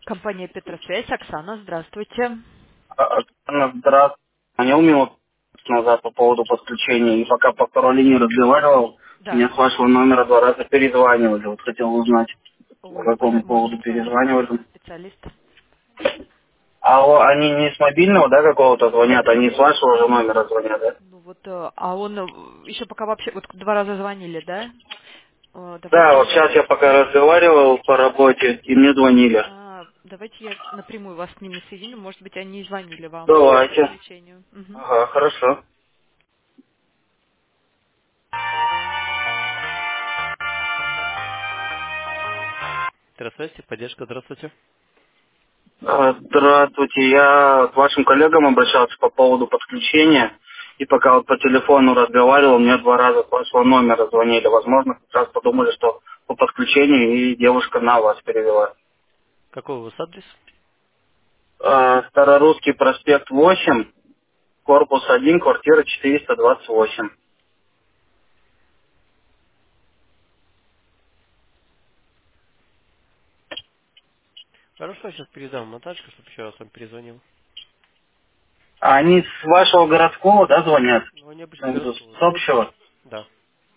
Компания Петросвязь, Оксана, здравствуйте. Анна, здравствуйте. Звонил минут назад по поводу подключения, и пока по второй линии разговаривал, Да. мне с вашего номера 2 раза перезванивали. Вот хотел узнать, по Ой, какому может, поводу перезванивали. специалист. Они не с мобильного, да, какого-то звонят, они с вашего же номера звонят, да? Ну вот, а он еще пока вообще, вот 2 раза звонили, да? Да, вот Давайте, сейчас я пока разговаривал по работе, и мне звонили. давайте я напрямую вас с ними соединю, может быть, они и звонили вам по Давайте. подключению. Мгм. Ага, хорошо. Здравствуйте, поддержка, здравствуйте. Здравствуйте, я к вашим коллегам обращался по поводу подключения, и пока вот по телефону разговаривал, мне 2 раза с вашего номера звонили. Возможно, как раз подумали, что по подключению, и девушка на вас перевела. Какой у вас адрес? Старорусский проспект 8, корпус 1, квартира 428. Хорошо, сейчас передам Наташке, чтобы еще раз вам перезвонил. А они с вашего городского, да, звонят? Ну, они обычно городского С звонят. общего? Да.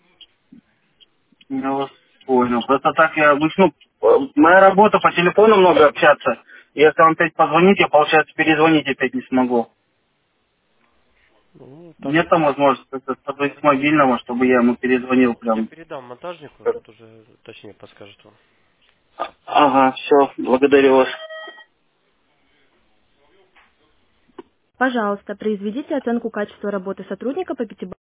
Я вас понял. Просто так я обычно... Моя работа по телефону много общаться. Если вам опять позвонить, я, получается, перезвонить опять не смогу. Ну, так Нет там лучше. возможности как-то позвонить с мобильного, чтобы я ему перезвонил Я прям. передам монтажнику, тот уже точнее подскажет вам. Ага, все, благодарю вас. Пожалуйста, произведите оценку качества работы сотрудника по 5